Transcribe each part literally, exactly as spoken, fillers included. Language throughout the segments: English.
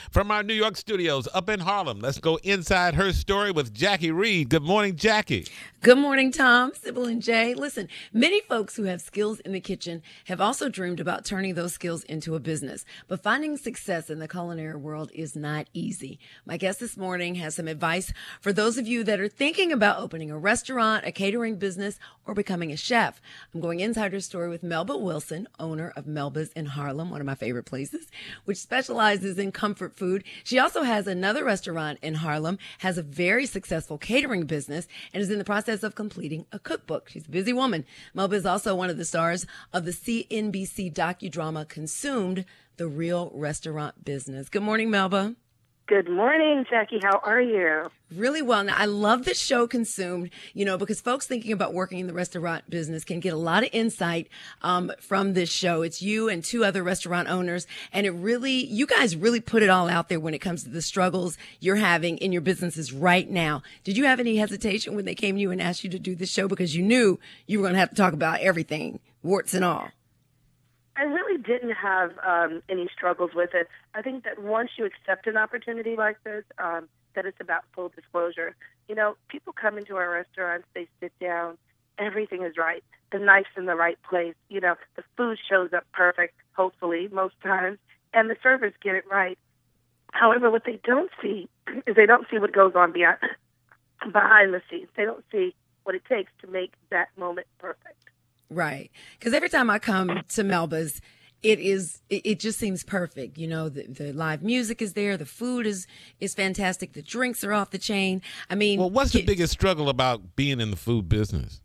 From our New York studios up in Harlem, let's go inside her story with Jackie Reed. Good morning, Jackie. Good morning, Tom, Sybil, and Jay. Listen, many folks who have skills in the kitchen have also dreamed about turning those skills into a business. But finding success in the culinary world is not easy. My guest this morning has some advice for those of you that are thinking about opening a restaurant, a catering business, or becoming a chef. I'm going inside her story with Melba Wilson, owner of Melba's in Harlem, one of my favorite places, which specializes in comfort food. She also has another restaurant in Harlem, has a very successful catering business, and is in the process of completing a cookbook. She's a busy woman. Melba is also one of the stars of the C N B C docudrama Consumed, The Real Restaurant Business. Good morning, Melba. Good morning, Jackie. How are you? Really well. Now, I love the show Consumed, you know, because folks thinking about working in the restaurant business can get a lot of insight um, from this show. It's you and two other restaurant owners, and it really, you guys really put it all out there when it comes to the struggles you're having in your businesses right now. Did you have any hesitation when they came to you and asked you to do this show because you knew you were going to have to talk about everything, warts and all? I really didn't have um, any struggles with it. I think that once you accept an opportunity like this, um, that it's about full disclosure. You know, people come into our restaurants, they sit down, everything is right. The knife's in the right place. You know, the food shows up perfect, hopefully, most times, and the servers get it right. However, what they don't see is they don't see what goes on beyond, behind the scenes. They don't see what it takes to make that moment perfect. Right. Because every time I come to Melba's, it is, it, it just seems perfect. You know, the, the live music is there. The food is, is fantastic. The drinks are off the chain. I mean. Well, what's the it, biggest struggle about being in the food business?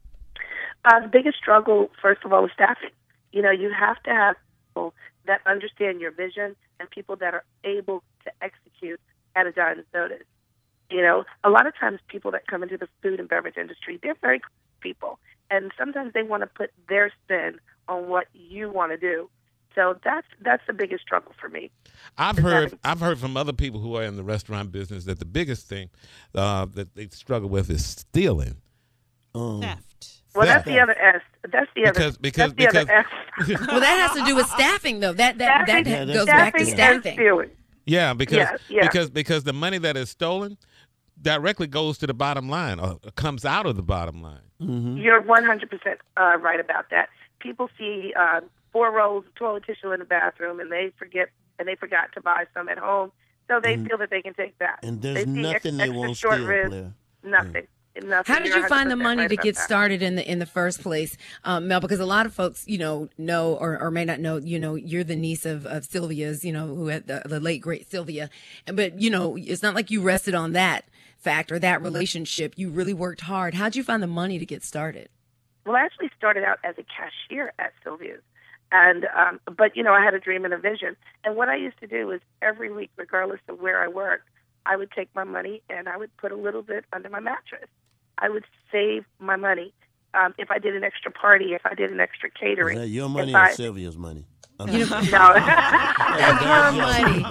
Uh, the biggest struggle, first of all, is staffing. You know, you have to have people that understand your vision and people that are able to execute at a dime's notice. You know, a lot of times people that come into the food and beverage industry, they're very people. And sometimes they want to put their spin on what you want to do. So that's that's the biggest struggle for me. I've heard having- I've heard from other people who are in the restaurant business that the biggest thing uh, that they struggle with is stealing. Um, Theft. Well, that's the other S. That's the other. Because because that's the because. other S. well, that has to do with staffing, though. That that Staffing, that yeah, goes that's- back to staffing staffing. and stealing. Yeah, because Yeah, yeah. because because the money that is stolen directly goes to the bottom line or comes out of the bottom line. Mm-hmm. You're one hundred percent uh, right about that. People see uh, four rolls of toilet tissue in the bathroom, and they forget and they forgot to buy some at home, so they And- feel that they can take that. And there's they see nothing ex- they extra won't short steal, ribs, Blair. Nothing. Nothing. How did You're you find the one hundred percent money right to about get that. started in the in the first place, um, Mel? Because a lot of folks, you know, know or, or may not know, you know, you're the niece of, of Sylvia's, you know, who had the, the late great Sylvia, and but you know, it's not like you rested on that fact or that relationship. You really worked hard. How'd you find the money to get started? Well, I actually started out as a cashier at Sylvia's. And, um, but, you know, I had a dream and a vision. And what I used to do was every week, regardless of where I worked, I would take my money and I would put a little bit under my mattress. I would save my money. Um, if I did an extra party, if I did an extra catering. Is that your money if or I, Sylvia's money? I'm You just- know, No. that's her money.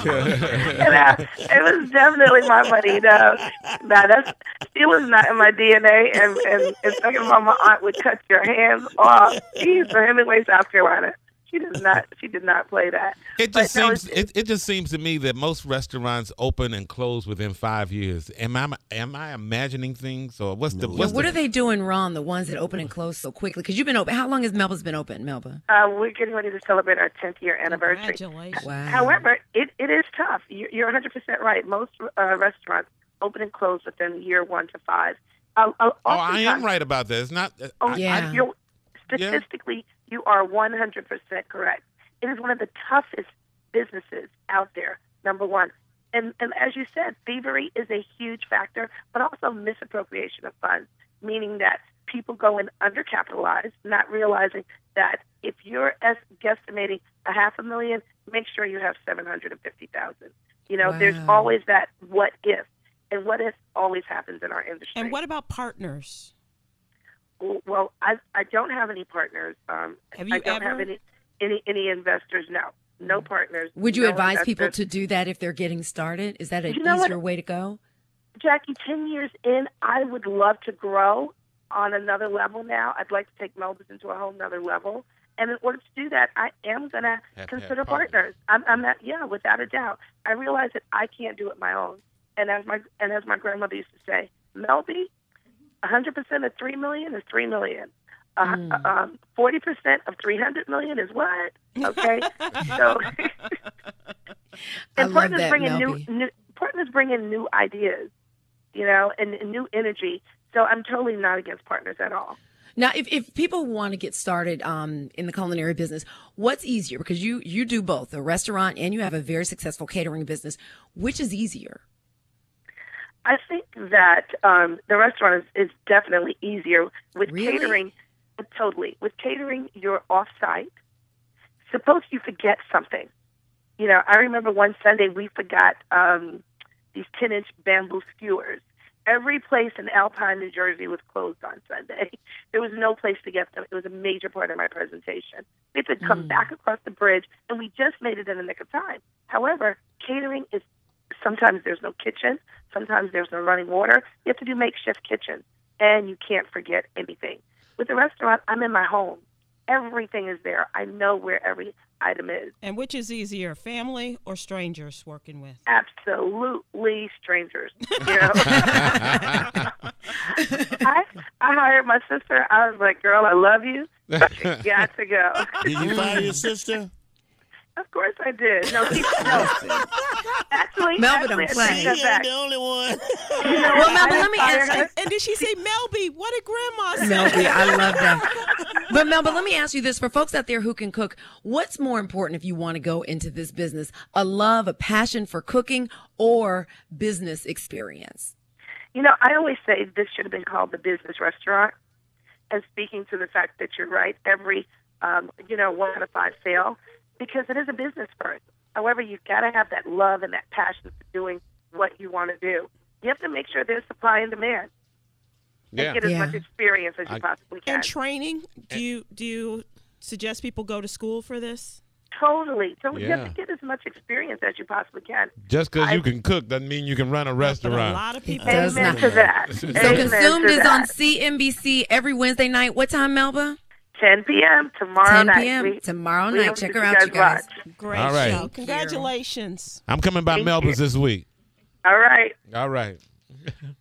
And, uh, it was definitely my money. No, no, that's it was not in my D N A. And and, and talking about my aunt would cut your hands off. She's from Hemingway, South Carolina. She does not. She did not play that. It But just no, seems it's- it, it just seems to me that most restaurants open and close within five years. Am I am I imagining things or what's the No. what's What the, are they doing wrong? The ones that open and close so quickly? Because you've been open. How long has Melba's been open, Melba? Uh, we're getting ready to celebrate our tenth year anniversary. Congratulations. Wow. However, it, it is tough. You're, you're one hundred percent right. Most uh, restaurants open and close within year one to five. Uh, uh, Oh, I am oftentimes- right about that. It's not. Oh, I, yeah. I, You're, statistically, you are one hundred percent correct. It is one of the toughest businesses out there, number one. And, and as you said, thievery is a huge factor, but also misappropriation of funds, meaning that people go in undercapitalized, not realizing that if you're es- guesstimating a half a million, make sure you have seven hundred fifty thousand. You know, there's Wow. always that what if, and what if always happens in our industry. And what about partners? Well, I I don't have any partners. Um, Have you I don't ever? have any, any any investors. No, no partners. Would you no advise people investors. to do that if they're getting started? Is that an You know what? easier way to go? Jackie, ten years in, I would love to grow on another level now. I'd like to take Melba's into a whole nother level. And in order to do that, I am going to Have to consider have partners. partners. I'm, I'm not, yeah, without a doubt. I realize that I can't do it my own. And as my and as my grandmother used to say, Melby, one hundred percent of three million is three million. Uh, Mm. um, forty percent of three hundred million is what? Okay, so I and love partners that, bring in new, Melby. new partners bring in new ideas, you know, and, and new energy. So I'm totally not against partners at all. Now, if, if people want to get started um, in the culinary business, what's easier? Because you, you do both, a restaurant and you have a very successful catering business. Which is easier? I think that um, the restaurant is, is definitely easier with Really? catering. Totally. With catering, you're off-site. Suppose you forget something. You know, I remember one Sunday we forgot um, these ten-inch bamboo skewers. Every place in Alpine, New Jersey was closed on Sunday. There was no place to get them. It was a major part of my presentation. We had to come Mm. back across the bridge, and we just made it in the nick of time. However, catering is sometimes there's no kitchen. Sometimes there's no running water. You have to do makeshift kitchens, and you can't forget anything. With the restaurant, I'm in my home. Everything is there. I know where every item is. And which is easier, family or strangers working with? Absolutely strangers. You know, I I hired my sister. I was like, "Girl, I love you, but you got to go." Did you fire your sister? Of course I did. No, she, no. Actually, Melba actually, don't I play. take She that ain't back. the only one. You know Well, what? Melba, I let me didn't ask fire you- her. And did she say, Melby, what did Grandma say? Melby, I love that. But Melba, let me ask you this. For folks out there who can cook, what's more important if you want to go into this business? A love, a passion for cooking, or business experience? You know, I always say this should have been called the business restaurant. And speaking to the fact that you're right, every, um, you know, one out of five fail because it is a business first. However, you've got to have that love and that passion for doing what you want to do. You have to make sure there's supply and demand Yeah. and get as Yeah. much experience as you I- possibly can. And training, do you do you suggest people go to school for this? Totally. So you have Yeah. to get as much experience as you possibly can. Just because I- you can cook doesn't mean you can run a But a restaurant. lot of people. does Amen not. to that. So Amen Consumed to is that. on C N B C every Wednesday night. What time, Melba? ten p.m. tomorrow ten night. p.m. We- tomorrow we night. hope Check that her you out, you guys. watch. Great All right. show. Thank Congratulations. I'm coming by Thank Melba's you. this week. All right. All right.